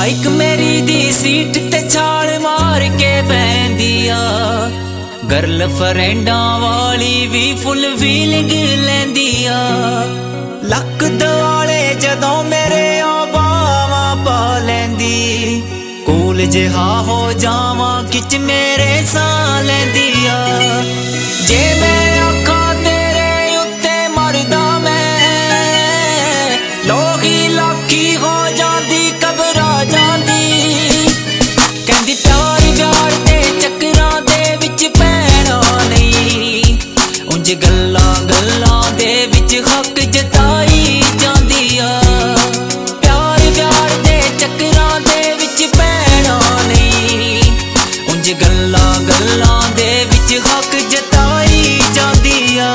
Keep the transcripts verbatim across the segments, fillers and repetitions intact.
Bike मेरी दी seat ते छाल मार के बहंदी आ, गर्ल फ्रेंडा वाली भी फुल फीलिंग लैंदी आ। लक दुआले जदों मेरे बावा पा लैंदी, कूल जिहा हो जावा किच मेरे सा लैंदी आ। जे मैं आखा तेरे उत्ते मरदा मैं, लोही लाखी हो जाती घबरा जाती। कहंदी प्यार प्यार दे चक्करां दे विच पैना नहीं, उंज गल्लां गल्लां दे विच हक जताई जांदी आ। प्यार प्यार दे चक्करां दे विच पैना नहीं, उंज गल्लां गल्लां दे विच हक जताई जांदी आ।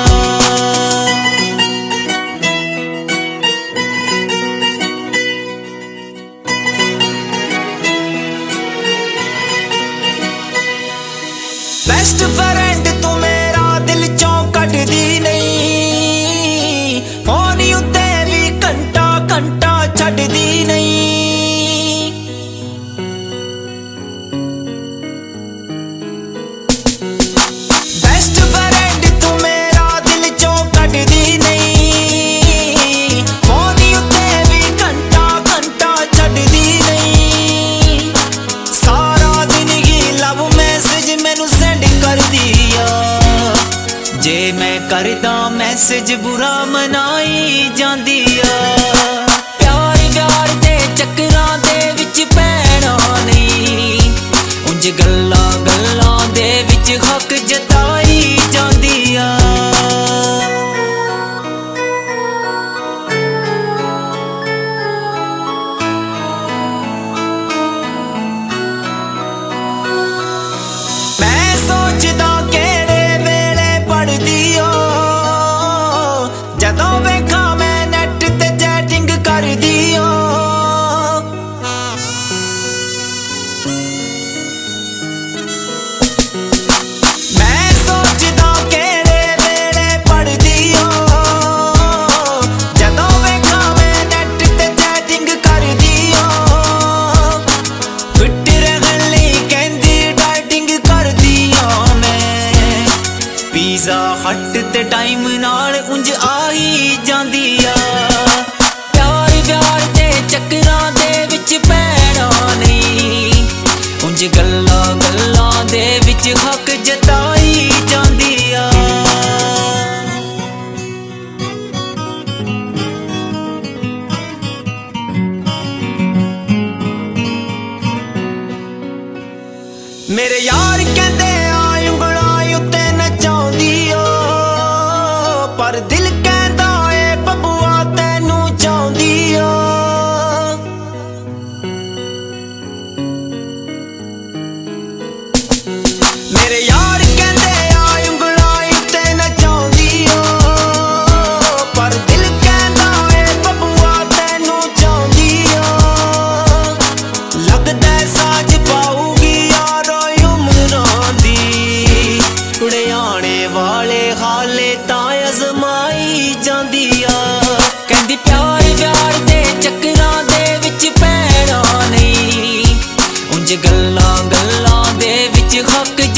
बेस्ट फ्रेंड तू मेरा दिल चों कटदी नहीं, फोन उत्ते भी घंटा घंटा छड्डदी नहीं। बेस्ट फ्रेंड तू मेरा दिल चों कटदी नहीं, फोन उत्ते भी घंटा घंटा छड्डदी नहीं। सारा दिन ही लव मैसेज मैनू सेंड कर दिया, जे मैं करदा मैसेज बुरा मनाई जांदी आ। प्यार प्यार दे चक्करां दे विच पैना नहीं, उंज गल्लां गल्लां दे विच हक जताई जांदी आ। मैं सोचदा केड़े वेले पढ़दी ओ, जदों वेखा मैं नेट ते चैटिंग करदी ओ। मैं सोचदा केड़े वेले पढ़दी ओ, जदों वेखा मैं नेट ते चैटिंग करदी ओ। फिट रहण लई कहंदी डाइटिंग करदी आ मैं, पिज़्ज़ा हट ते टाइम नाल उंज आई जांदी आ। प्यार प्यार दे चक्करां दे विच पैना नहीं, उंज गल्लां गल्लां दे विच हक जताई जांदी आ। मेरे यार कहंदे आ उंगलां उत्ते नचाउंदी ओ, पर दिल कहंदा ए बबुआ तैनू चाहुंदी ओ। मेरे यार कहंदे आ उंगलां उत्ते नचाउंदी ओ, पर दिल कहंदा ए बबुआ तैनू चाहुंदी ओ। लगदा साज पाऊगी यारो उमरां दी, उड़े आने वाले हाले तां अजमाई जांदी आ। कहंदी प्यार प्यार दे चक्करां दे विच पैना नहीं, उंज गल्लां गल्लां दे विच हक